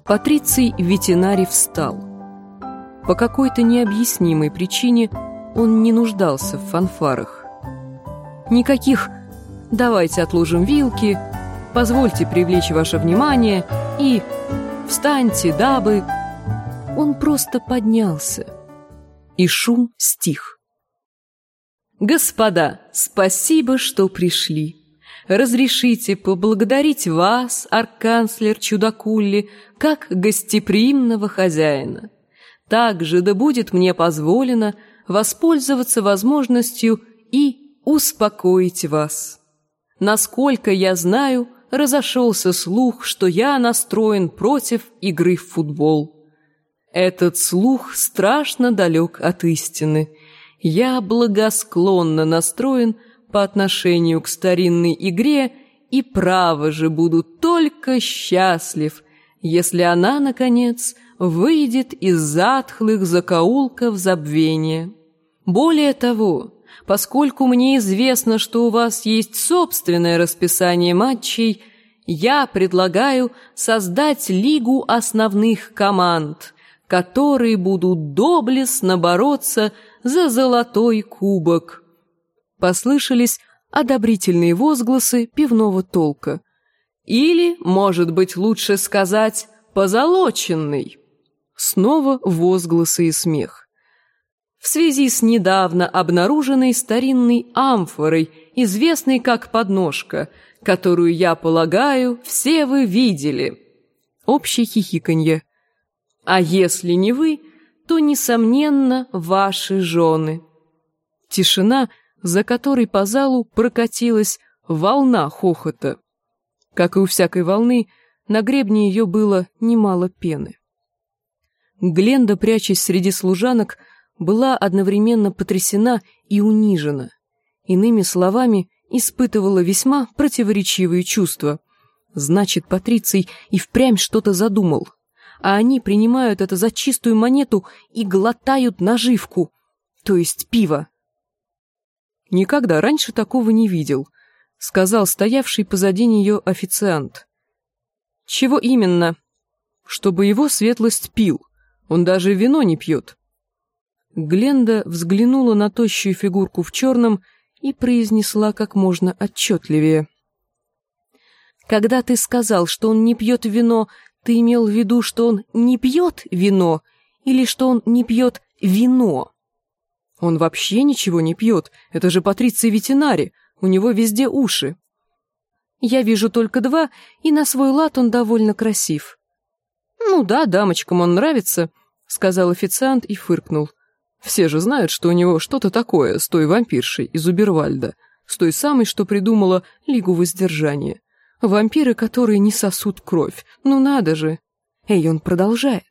Патриций Ветинарий встал. По какой-то необъяснимой причине он не нуждался в фанфарах. Никаких «давайте отложим вилки», «позвольте привлечь ваше внимание» и «встаньте, дабы». Он просто поднялся, и шум стих. «Господа, спасибо, что пришли. Разрешите поблагодарить вас, арканцлер Чудакулли, как гостеприимного хозяина. Также да будет мне позволено воспользоваться возможностью и успокоить вас. Насколько я знаю, разошелся слух, что я настроен против игры в футбол. Этот слух страшно далек от истины. Я благосклонно настроен по отношению к старинной игре и право же буду только счастлив, если она, наконец, выйдет из затхлых закоулков забвения. Более того, поскольку мне известно, что у вас есть собственное расписание матчей, я предлагаю создать лигу основных команд, которые будут доблестно бороться за золотой кубок». Послышались одобрительные возгласы пивного толка. Или, может быть, лучше сказать, позолоченный. Снова возгласы и смех. В связи с недавно обнаруженной старинной амфорой, известной как подножка, которую, я полагаю, все вы видели. Общее хихиканье. А если не вы, то, несомненно, ваши жены. Тишина, за которой по залу прокатилась волна хохота. Как и у всякой волны, на гребне ее было немало пены. Гленда, прячась среди служанок, была одновременно потрясена и унижена. Иными словами, испытывала весьма противоречивые чувства. Значит, Патриций и впрямь что-то задумал, а они принимают это за чистую монету и глотают наживку, то есть пиво. «Никогда раньше такого не видел», — сказал стоявший позади нее официант. «Чего именно?» «Чтобы его светлость пил. Он даже вино не пьет». Гленда взглянула на тощую фигурку в черном и произнесла как можно отчетливее. «Когда ты сказал, что он не пьет вино, ты имел в виду, что он не пьет вино или что он не пьет вино?» «Он вообще ничего не пьет, это же Патриций Ветинарий, у него везде уши». «Я вижу только два, и на свой лад он довольно красив». «Ну да, дамочкам он нравится», — сказал официант и фыркнул. «Все же знают, что у него что-то такое с той вампиршей из Убервальда, с той самой, что придумала Лигу Воздержания. Вампиры, которые не сосут кровь, ну надо же». Эй, он продолжает.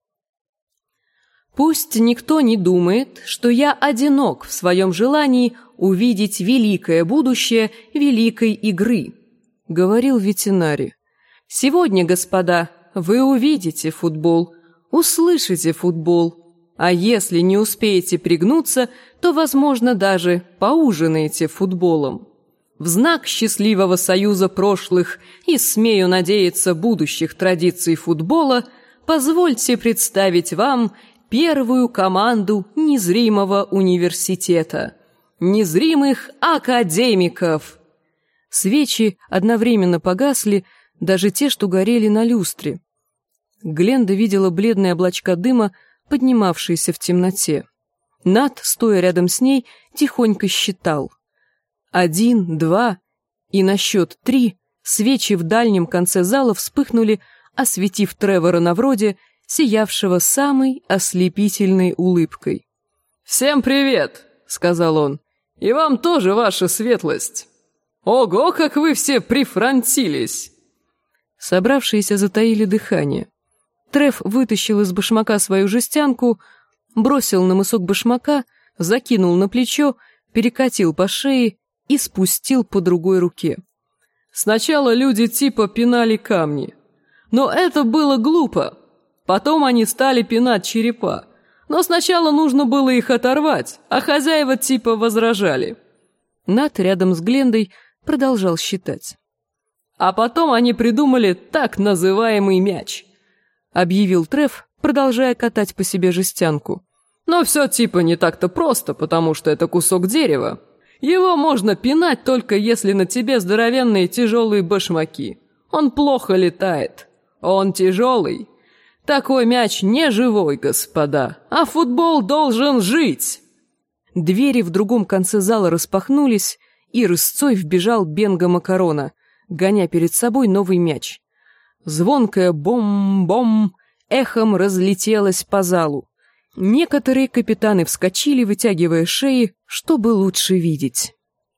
«Пусть никто не думает, что я одинок в своем желании увидеть великое будущее великой игры», — говорил Ветинарий. «Сегодня, господа, вы увидите футбол, услышите футбол, а если не успеете пригнуться, то, возможно, даже поужинаете футболом. В знак счастливого союза прошлых и, смею надеяться, будущих традиций футбола, позвольте представить вам первую команду незримого университета, незримых академиков». Свечи одновременно погасли, даже те, что горели на люстре. Гленда видела бледные облачка дыма, поднимавшиеся в темноте. Нат, стоя рядом с ней, тихонько считал. 1, 2, и на счет 3 свечи в дальнем конце зала вспыхнули, осветив Тревора Навроди, сиявшего самой ослепительной улыбкой. «Всем привет!» — сказал он. «И вам тоже, ваша светлость! Ого, как вы все прифронтились!» Собравшиеся затаили дыхание. Трев вытащил из башмака свою жестянку, бросил на мысок башмака, закинул на плечо, перекатил по шее и спустил по другой руке. «Сначала люди типа пинали камни, но это было глупо. Потом они стали пинать черепа, но сначала нужно было их оторвать, а хозяева типа возражали». Нат рядом с Глендой продолжал считать. «А потом они придумали так называемый мяч. — объявил Треф, продолжая катать по себе жестянку. «Но все типа не так-то просто, потому что это кусок дерева. Его можно пинать только если на тебе здоровенные тяжелые башмаки. Он плохо летает. Он тяжелый. Такой мяч не живой, господа, а футбол должен жить!» Двери в другом конце зала распахнулись, и рысцой вбежал Бенго Макарона, гоня перед собой новый мяч. Звонкое бом-бом эхом разлетелось по залу. Некоторые капитаны вскочили, вытягивая шеи, чтобы лучше видеть.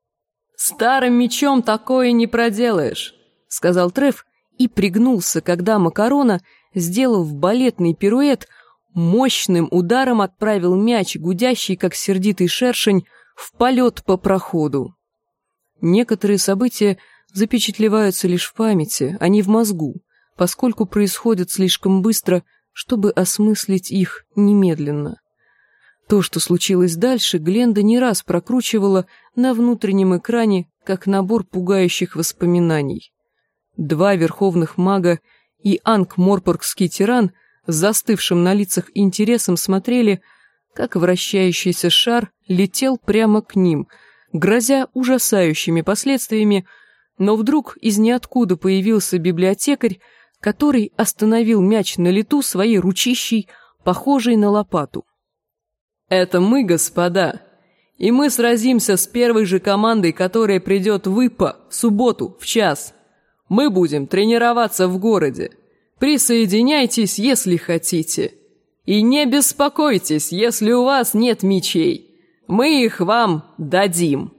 «Старым мячом такое не проделаешь», — сказал Треф и пригнулся, когда Макарона, сделав балетный пируэт, мощным ударом отправил мяч, гудящий, как сердитый шершень, в полет по проходу. Некоторые события запечатлеваются лишь в памяти, а не в мозгу, поскольку происходят слишком быстро, чтобы осмыслить их немедленно. То, что случилось дальше, Гленда не раз прокручивала на внутреннем экране как набор пугающих воспоминаний. Два верховных мага и Анкморпоргский тиран с застывшим на лицах интересом смотрели, как вращающийся шар летел прямо к ним, грозя ужасающими последствиями, но вдруг из ниоткуда появился библиотекарь, который остановил мяч на лету своей ручищей, похожей на лопату. «Это мы, господа, и мы сразимся с первой же командой, которая придет в ИПА в субботу в 1:00. Мы будем тренироваться в городе. Присоединяйтесь, если хотите. И не беспокойтесь, если у вас нет мячей. Мы их вам дадим».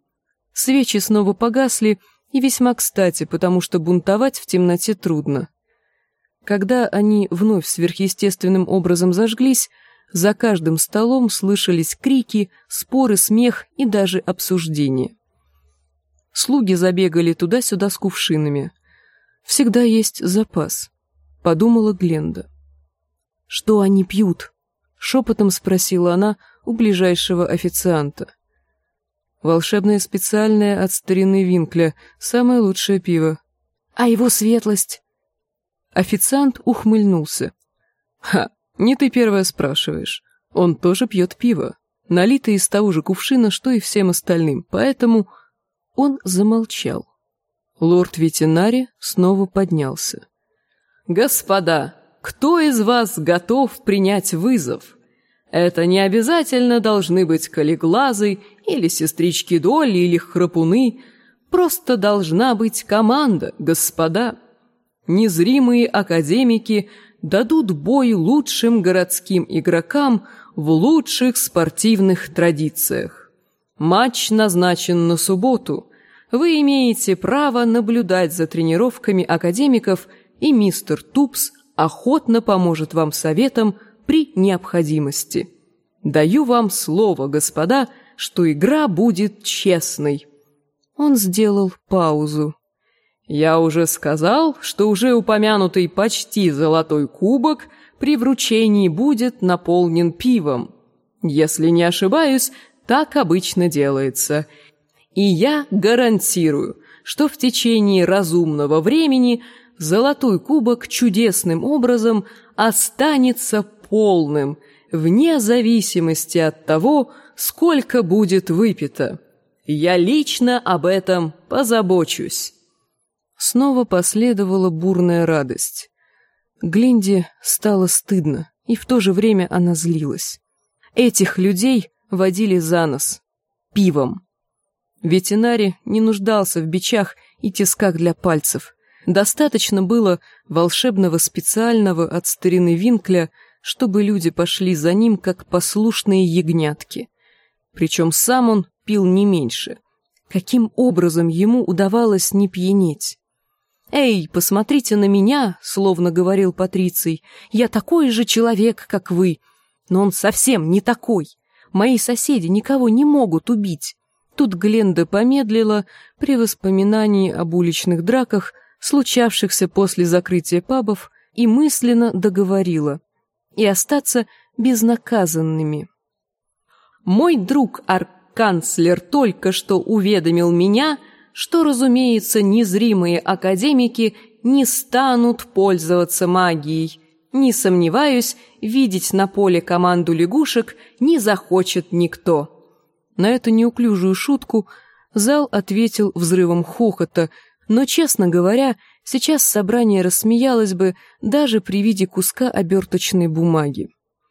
Свечи снова погасли, и весьма кстати, потому что бунтовать в темноте трудно. Когда они вновь сверхъестественным образом зажглись, за каждым столом слышались крики, споры, смех и даже обсуждения. Слуги забегали туда-сюда с кувшинами. «Всегда есть запас», — подумала Гленда. «Что они пьют?» — шепотом спросила она у ближайшего официанта. «Волшебное специальное от старины Винкля, самое лучшее пиво». «А его светлость?» Официант ухмыльнулся. «Ха, не ты первая спрашиваешь. Он тоже пьет пиво, налитое из того же кувшина, что и всем остальным, поэтому...» Он замолчал. Лорд Ветинари снова поднялся. «Господа, кто из вас готов принять вызов? Это не обязательно должны быть Калиглазы или сестрички Долли или Храпуны. Просто должна быть команда, господа. Незримые академики дадут бой лучшим городским игрокам в лучших спортивных традициях. Матч назначен на субботу. Вы имеете право наблюдать за тренировками академиков, и мистер Тупс охотно поможет вам советом при необходимости. Даю вам слово, господа, что игра будет честной». Он сделал паузу. «Я уже сказал, что уже упомянутый почти золотой кубок при вручении будет наполнен пивом. Если не ошибаюсь, так обычно делается. И я гарантирую, что в течение разумного времени золотой кубок чудесным образом останется полным, вне зависимости от того, сколько будет выпито. Я лично об этом позабочусь». Снова последовала бурная радость. Гленде стало стыдно, и в то же время она злилась. Этих людей водили за нос пивом. Ветинари не нуждался в бичах и тисках для пальцев. Достаточно было волшебного специального от старины Винкля, чтобы люди пошли за ним, как послушные ягнятки. Причем сам он пил не меньше. Каким образом ему удавалось не пьянеть? «Эй, посмотрите на меня», — словно говорил Патриций, — «я такой же человек, как вы, но он совсем не такой. Мои соседи никого не могут убить». Тут Гленда помедлила при воспоминании об уличных драках, случавшихся после закрытия пабов, и мысленно договорила: и остаться безнаказанными. «Мой друг арканцлер только что уведомил меня, что, разумеется, незримые академики не станут пользоваться магией, Не сомневаюсь, видеть на поле команду лягушек не захочет никто». На эту неуклюжую шутку зал ответил взрывом хохота, но, честно говоря, сейчас собрание рассмеялось бы даже при виде куска оберточной бумаги.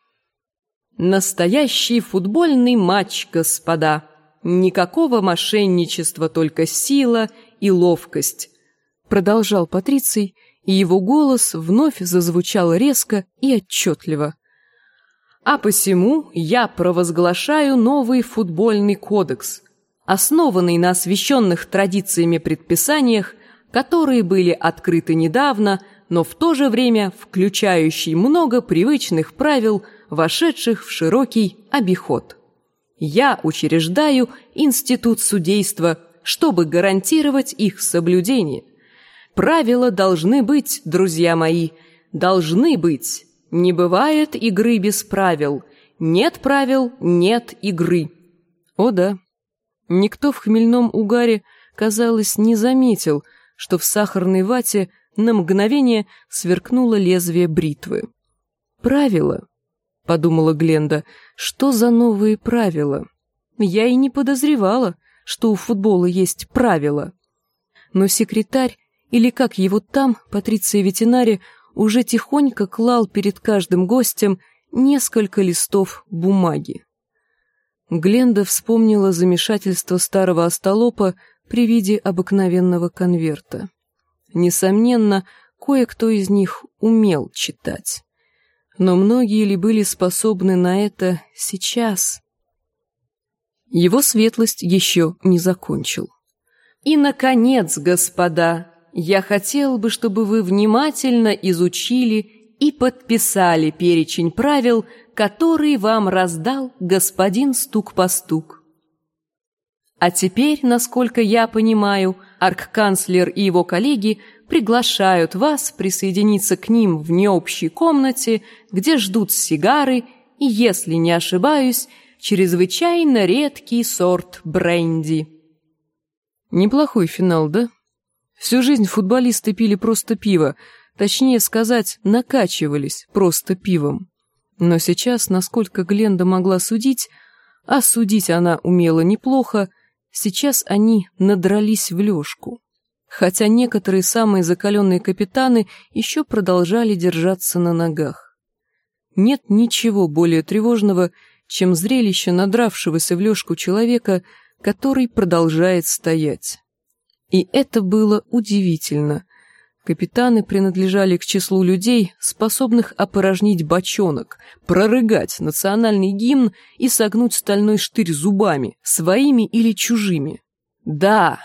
«Настоящий футбольный матч, господа! Никакого мошенничества, только сила и ловкость», продолжал Патриций, и его голос вновь зазвучал резко и отчетливо. «А посему я провозглашаю новый футбольный кодекс, основанный на освященных традициями предписаниях, которые были открыты недавно, но в то же время включающий много привычных правил, вошедших в широкий обиход. Я учреждаю институт судейства, чтобы гарантировать их соблюдение. Правила должны быть, друзья мои, должны быть. Не бывает игры без правил. Нет правил, нет игры». О да, никто в хмельном угаре, казалось, не заметил, что в сахарной вате на мгновение сверкнуло лезвие бритвы. «Правила», — подумала Гленда, — «что за новые правила? Я и не подозревала, что у футбола есть правила». Но секретарь, или как его там, Патриция Ветинари, уже тихонько клал перед каждым гостем несколько листов бумаги. Гленда вспомнила замешательство старого остолопа при виде обыкновенного конверта. Несомненно, кое-кто из них умел читать. Но многие ли были способны на это сейчас? Его светлость еще не закончил. «И, наконец, господа, я хотел бы, чтобы вы внимательно изучили и подписали перечень правил, который вам раздал господин Стук-постук. А теперь, насколько я понимаю, аркканцлер и его коллеги приглашают вас присоединиться к ним в необщей комнате, где ждут сигары и, если не ошибаюсь, чрезвычайно редкий сорт бренди». Неплохой финал, да? Всю жизнь футболисты пили просто пиво, точнее сказать, накачивались просто пивом. Но сейчас, насколько Гленда могла судить, а судить она умела неплохо, сейчас они надрались в лёжку. Хотя некоторые самые закаленные капитаны еще продолжали держаться на ногах. Нет ничего более тревожного, чем зрелище надравшегося в лёжку человека, который продолжает стоять. И это было удивительно. Капитаны принадлежали к числу людей, способных опорожнить бочонок, прорыгать национальный гимн и согнуть стальной штырь зубами, своими или чужими. Да,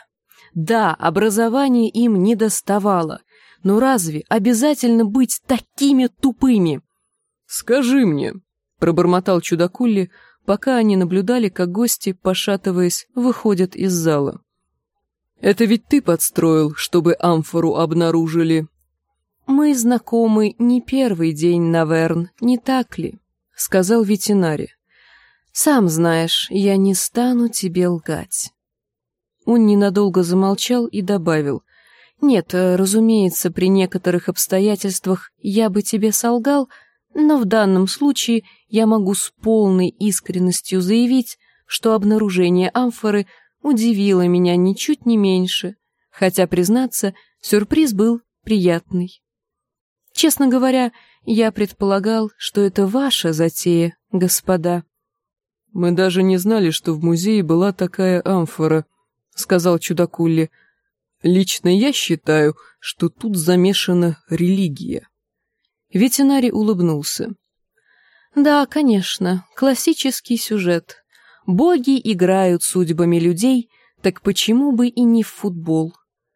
образование им не доставало, но разве обязательно быть такими тупыми? «Скажи мне», — пробормотал чудакулли, пока они наблюдали, как гости, пошатываясь, выходят из зала. «Это ведь ты подстроил, чтобы амфору обнаружили?» «Мы знакомы не первый день, наверн, не так ли?» — сказал ветеринар. «Сам знаешь, я не стану тебе лгать». Он ненадолго замолчал и добавил: «Нет, разумеется, при некоторых обстоятельствах я бы тебе солгал, но в данном случае я могу с полной искренностью заявить, что обнаружение амфоры удивило меня ничуть не меньше, хотя, признаться, сюрприз был приятный. Честно говоря, я предполагал, что это ваша затея, господа». «Мы даже не знали, что в музее была такая амфора», — сказал чудакулли. «Лично я считаю, что тут замешана религия». Ветеринар улыбнулся. «Да, конечно, классический сюжет. Боги играют судьбами людей, так почему бы и не в футбол?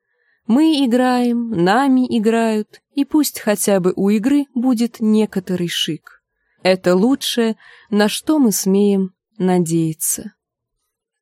Мы играем, нами играют, и пусть хотя бы у игры будет некоторый шик. Это лучшее, на что мы смеем надеяться».